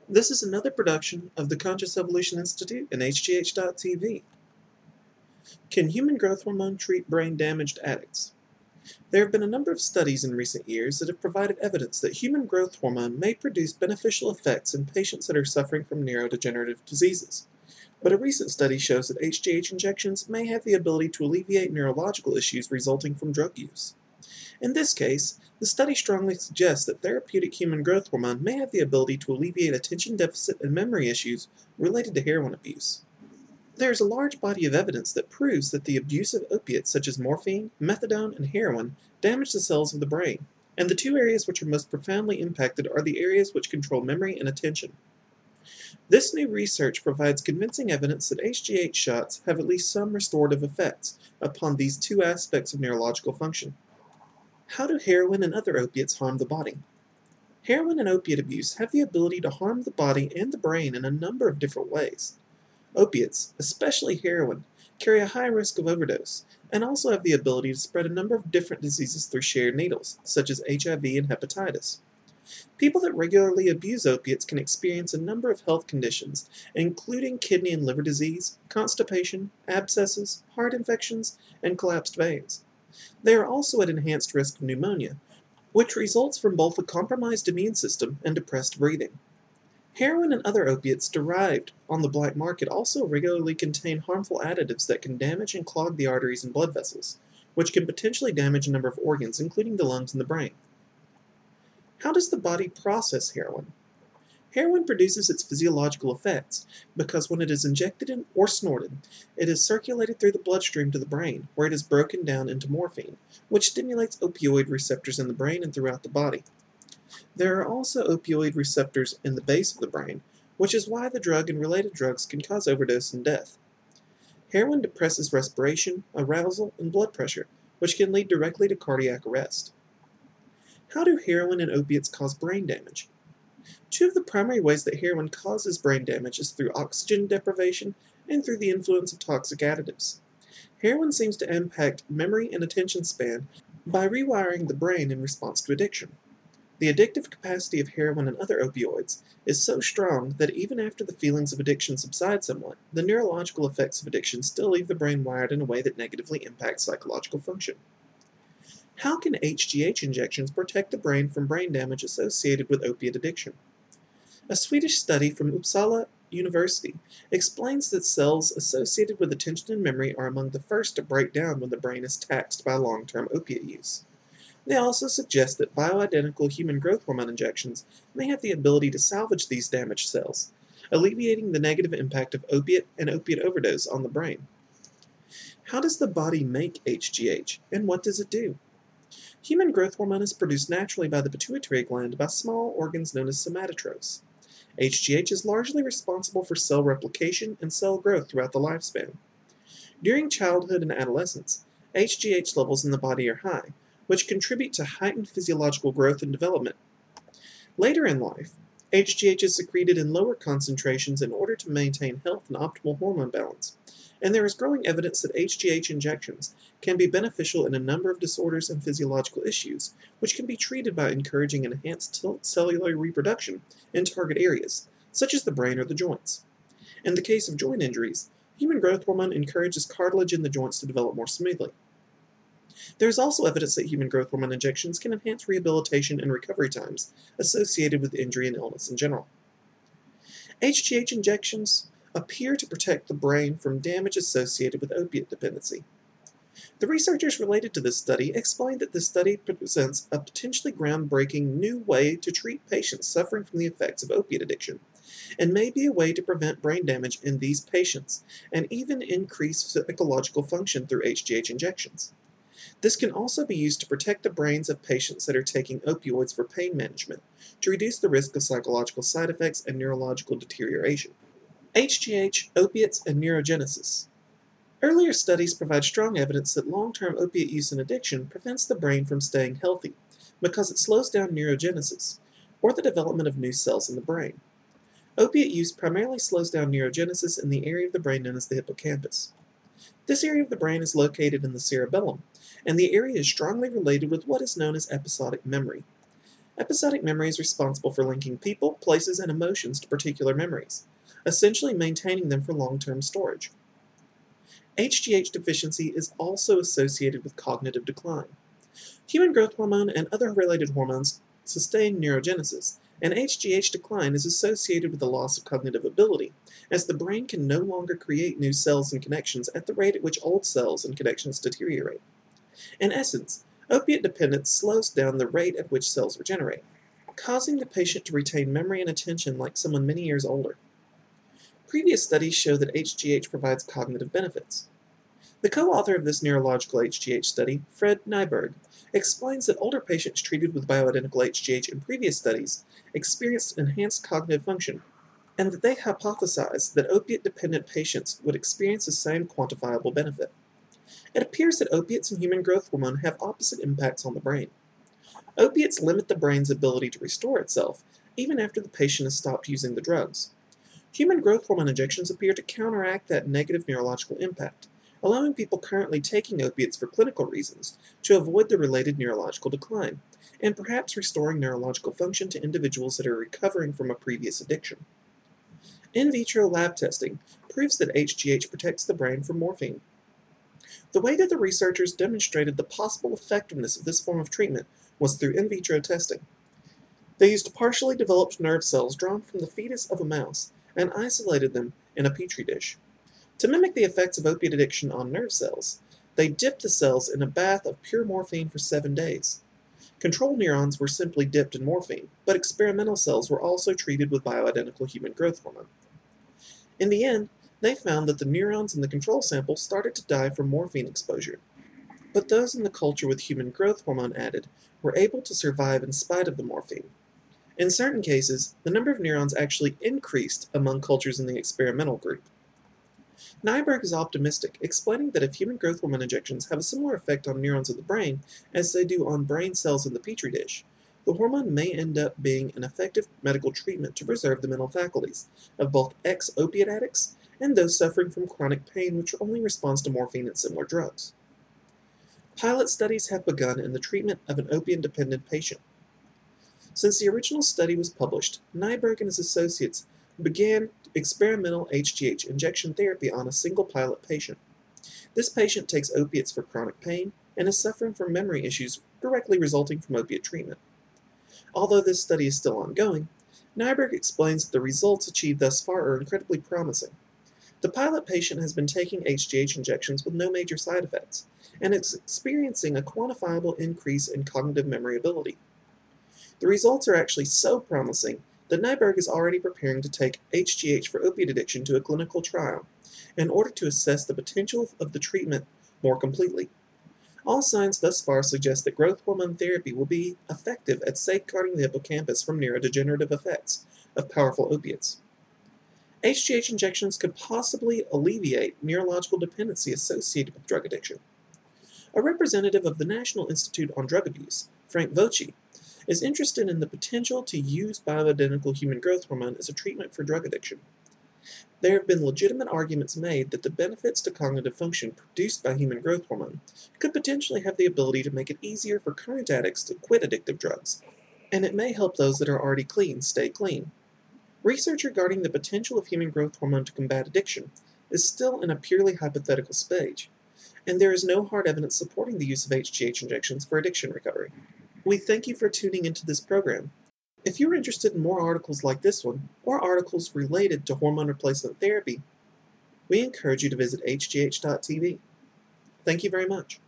This is another production of the Conscious Evolution Institute and HGH.TV. Can human growth hormone treat brain-damaged addicts? There have been a number of studies in recent years that have provided evidence that human growth hormone may produce beneficial effects in patients that are suffering from neurodegenerative diseases. But a recent study shows that HGH injections may have the ability to alleviate neurological issues resulting from drug use. In this case, the study strongly suggests that therapeutic human growth hormone may have the ability to alleviate attention deficit and memory issues related to heroin abuse. There is a large body of evidence that proves that the abuse of opiates such as morphine, methadone, and heroin damage the cells of the brain, and the two areas which are most profoundly impacted are the areas which control memory and attention. This new research provides convincing evidence that HGH shots have at least some restorative effects upon these two aspects of neurological function. How do heroin and other opiates harm the body? Heroin and opiate abuse have the ability to harm the body and the brain in a number of different ways. Opiates, especially heroin, carry a high risk of overdose and also have the ability to spread a number of different diseases through shared needles, such as HIV and hepatitis. People that regularly abuse opiates can experience a number of health conditions, including kidney and liver disease, constipation, abscesses, heart infections, and collapsed veins. They are also at enhanced risk of pneumonia, which results from both a compromised immune system and depressed breathing. Heroin and other opiates derived on the black market also regularly contain harmful additives that can damage and clog the arteries and blood vessels, which can potentially damage a number of organs, including the lungs and the brain. How does the body process heroin? Heroin produces its physiological effects because when it is injected or snorted, it is circulated through the bloodstream to the brain, where it is broken down into morphine, which stimulates opioid receptors in the brain and throughout the body. There are also opioid receptors in the base of the brain, which is why the drug and related drugs can cause overdose and death. Heroin depresses respiration, arousal, and blood pressure, which can lead directly to cardiac arrest. How do heroin and opiates cause brain damage? Two of the primary ways that heroin causes brain damage is through oxygen deprivation and through the influence of toxic additives. Heroin seems to impact memory and attention span by rewiring the brain in response to addiction. The addictive capacity of heroin and other opioids is so strong that even after the feelings of addiction subside somewhat, the neurological effects of addiction still leave the brain wired in a way that negatively impacts psychological function. How can HGH injections protect the brain from brain damage associated with opiate addiction? A Swedish study from Uppsala University explains that cells associated with attention and memory are among the first to break down when the brain is taxed by long-term opiate use. They also suggest that bioidentical human growth hormone injections may have the ability to salvage these damaged cells, alleviating the negative impact of opiate and opiate overdose on the brain. How does the body make HGH, and what does it do? Human growth hormone is produced naturally by the pituitary gland by small organs known as somatotropes. HGH is largely responsible for cell replication and cell growth throughout the lifespan. During childhood and adolescence, HGH levels in the body are high, which contribute to heightened physiological growth and development. Later in life, HGH is secreted in lower concentrations in order to maintain health and optimal hormone balance, and there is growing evidence that HGH injections can be beneficial in a number of disorders and physiological issues, which can be treated by encouraging enhanced cellular reproduction in target areas, such as the brain or the joints. In the case of joint injuries, human growth hormone encourages cartilage in the joints to develop more smoothly. There is also evidence that human growth hormone injections can enhance rehabilitation and recovery times associated with injury and illness in general. HGH injections appear to protect the brain from damage associated with opiate dependency. The researchers related to this study explained that this study presents a potentially groundbreaking new way to treat patients suffering from the effects of opiate addiction, and may be a way to prevent brain damage in these patients, and even increase psychological function through HGH injections. This can also be used to protect the brains of patients that are taking opioids for pain management, to reduce the risk of psychological side effects and neurological deterioration. HGH, opiates, and neurogenesis. Earlier studies provide strong evidence that long-term opiate use and addiction prevents the brain from staying healthy, because it slows down neurogenesis, or the development of new cells in the brain. Opiate use primarily slows down neurogenesis in the area of the brain known as the hippocampus. This area of the brain is located in the cerebellum, and the area is strongly related with what is known as episodic memory. Episodic memory is responsible for linking people, places, and emotions to particular memories, essentially maintaining them for long-term storage. HGH deficiency is also associated with cognitive decline. Human growth hormone and other related hormones sustain neurogenesis, and HGH decline is associated with the loss of cognitive ability, as the brain can no longer create new cells and connections at the rate at which old cells and connections deteriorate. In essence, opiate dependence slows down the rate at which cells regenerate, causing the patient to retain memory and attention like someone many years older. Previous studies show that HGH provides cognitive benefits. The co-author of this neurological HGH study, Fred Nyberg, explains that older patients treated with bioidentical HGH in previous studies experienced enhanced cognitive function, and that they hypothesized that opiate-dependent patients would experience the same quantifiable benefit. It appears that opiates and human growth hormone have opposite impacts on the brain. Opiates limit the brain's ability to restore itself, even after the patient has stopped using the drugs. Human growth hormone injections appear to counteract that negative neurological impact, allowing people currently taking opiates for clinical reasons to avoid the related neurological decline, and perhaps restoring neurological function to individuals that are recovering from a previous addiction. In vitro lab testing proves that HGH protects the brain from morphine. The way that the researchers demonstrated the possible effectiveness of this form of treatment was through in vitro testing. They used partially developed nerve cells drawn from the fetus of a mouse and isolated them in a petri dish. To mimic the effects of opiate addiction on nerve cells, they dipped the cells in a bath of pure morphine for 7 days. Control neurons were simply dipped in morphine, but experimental cells were also treated with bioidentical human growth hormone. In the end, they found that the neurons in the control sample started to die from morphine exposure, but those in the culture with human growth hormone added were able to survive in spite of the morphine. In certain cases, the number of neurons actually increased among cultures in the experimental group. Nyberg is optimistic, explaining that if human growth hormone injections have a similar effect on neurons of the brain as they do on brain cells in the petri dish, the hormone may end up being an effective medical treatment to preserve the mental faculties of both ex-opiate addicts and those suffering from chronic pain which only responds to morphine and similar drugs. Pilot studies have begun in the treatment of an opiate-dependent patient. Since the original study was published, Nyberg and his associates began experimental HGH injection therapy on a single pilot patient. This patient takes opiates for chronic pain and is suffering from memory issues directly resulting from opiate treatment. Although this study is still ongoing, Nyberg explains that the results achieved thus far are incredibly promising. The pilot patient has been taking HGH injections with no major side effects, and is experiencing a quantifiable increase in cognitive memory ability. The results are actually so promising that Nyberg is already preparing to take HGH for opiate addiction to a clinical trial in order to assess the potential of the treatment more completely. All signs thus far suggest that growth hormone therapy will be effective at safeguarding the hippocampus from neurodegenerative effects of powerful opiates. HGH injections could possibly alleviate neurological dependency associated with drug addiction. A representative of the National Institute on Drug Abuse, Frank Voci, is interested in the potential to use bioidentical human growth hormone as a treatment for drug addiction. There have been legitimate arguments made that the benefits to cognitive function produced by human growth hormone could potentially have the ability to make it easier for current addicts to quit addictive drugs, and it may help those that are already clean stay clean. Research regarding the potential of human growth hormone to combat addiction is still in a purely hypothetical stage, and there is no hard evidence supporting the use of HGH injections for addiction recovery. We thank you for tuning into this program. If you're interested in more articles like this one, or articles related to hormone replacement therapy, we encourage you to visit hgh.tv. Thank you very much.